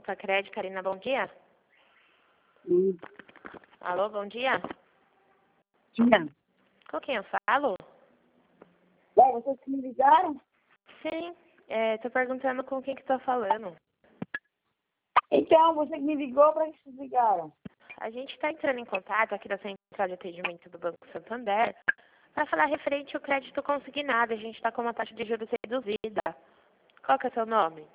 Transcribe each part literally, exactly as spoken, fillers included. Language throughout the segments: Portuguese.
Cred, Karina, bom dia. Hum. Alô, bom dia. Tinha. Com quem eu falo? Ué, vocês que me ligaram? Sim, é, tô perguntando com quem que tô falando. Então, você que me ligou, para que vocês ligaram? A gente está entrando em contato aqui da Central de Atendimento do Banco Santander para falar referente ao crédito consignado. A gente está com uma taxa de juros reduzida. Qual que é o seu nome?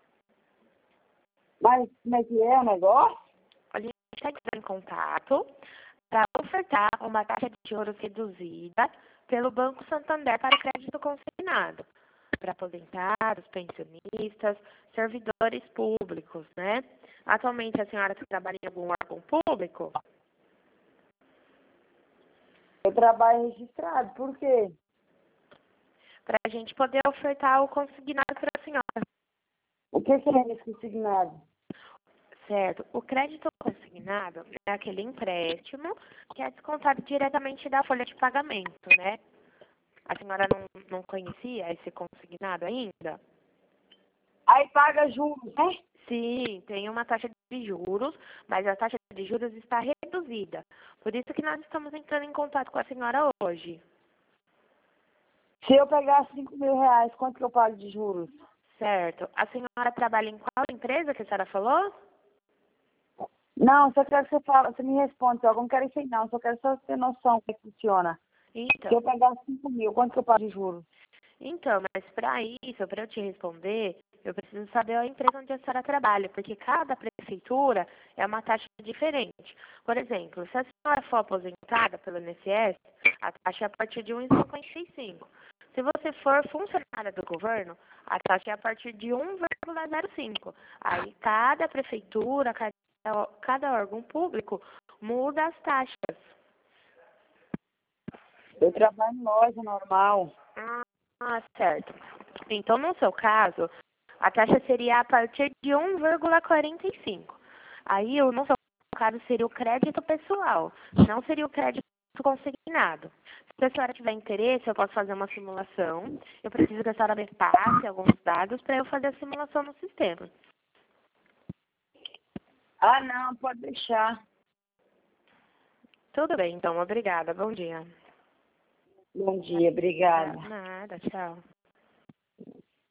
Mas como é que é o negócio? A gente está entrando em contato para ofertar uma taxa de juros reduzida pelo Banco Santander para o crédito consignado, para aposentados, pensionistas, servidores públicos, né? Atualmente a senhora trabalha em algum órgão público? Eu trabalho registrado, por quê? Para a gente poder ofertar o consignado para a senhora. O que que é esse consignado? Certo. O crédito consignado é aquele empréstimo que é descontado diretamente da folha de pagamento, né? A senhora não, não conhecia esse consignado ainda? Aí paga juros, né? Sim, tem uma taxa de juros, mas a taxa de juros está reduzida. Por isso que nós estamos entrando em contato com a senhora hoje. Se eu pegar cinco mil reais, quanto que eu pago de juros? Certo. A senhora trabalha em qual empresa que a senhora falou? Não, só quero que você fale, você me responde, só. Eu não quero isso aí não, só quero só ter noção como é que funciona. Então, Se eu pegar cinco mil, quanto que eu pago de juros? então, mas para isso, para eu te responder, eu preciso saber a empresa onde a senhora trabalha, porque cada prefeitura é uma taxa diferente. Por exemplo, se a senhora for aposentada pelo I N S S, a taxa é a partir de um vírgula cinquenta e cinco. Se você for funcionária do governo, a taxa é a partir de um vírgula zero cinco. Aí cada prefeitura, cada, cada órgão público muda as taxas. Eu trabalho em loja normal. Ah, certo. Então, no seu caso, a taxa seria a partir de um vírgula quarenta e cinco. Aí, o- no seu caso, seria o crédito pessoal, não seria o crédito consignado. Se a senhora tiver interesse, eu posso fazer uma simulação. Eu preciso que a senhora me passe alguns dados para eu fazer a simulação no sistema. Ah, não, pode deixar. Tudo bem, então. Obrigada. Bom dia. Bom dia, obrigada. Nada, tchau.